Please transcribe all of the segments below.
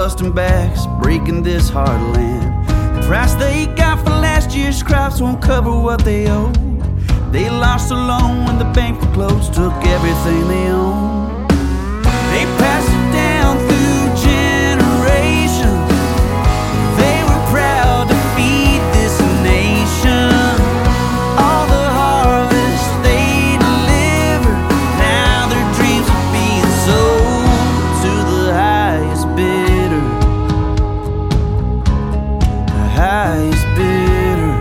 busting backs, breaking this hard land. The price they got for last year's crops won't cover what they owe. They lost a loan when the bank foreclosed, took everything they own. They passed it down through generations. They were proud to feed this nation. All the harvest they delivered, now their dreams are being sold to the highest bidder. The highest bidder.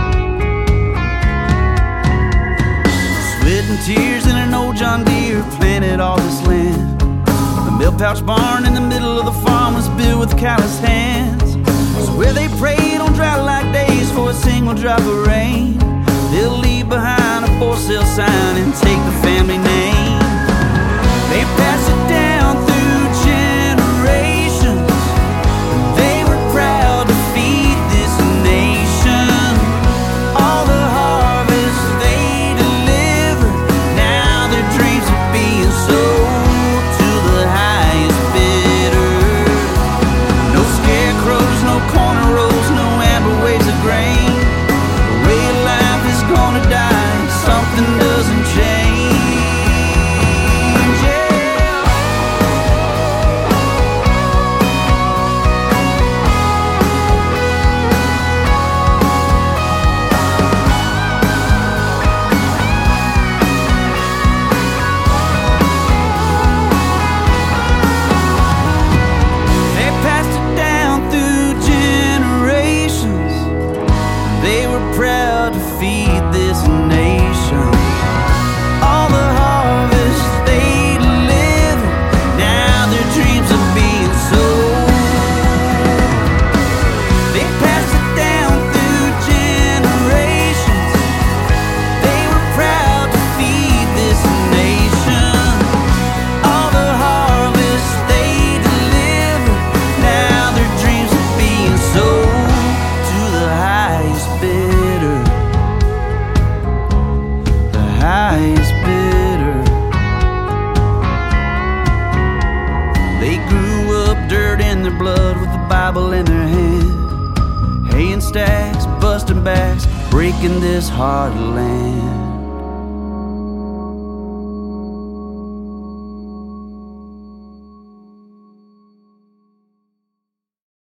Sweat and tears in an old John Deere planted all this land. The milk pouch barn in the middle of the farm was built with callous hands. It's where they prayed on drought-like days for a single drop of rain. They'll leave behind a for sale sign and take the family name. They pass it down through generations. They were proud to feed this nation. All the harvest they delivered, now their dreams are being sold to the highest bidder. No scarecrows, no corner rows, no amber waves of grain. The way life is gonna die, something doesn't change. They passed it down through generations. They were proud to feed this nation. All the harvest they delivered, now their dreams are being sold. They passed it down through generations. They were proud to feed this nation. All the harvest they delivered, now their dreams are being sold to the highest bidder. The highest bidder. They grew up dirt in their blood with the Bible in their hand. Hay and stacks, busting backs, breaking this hard land.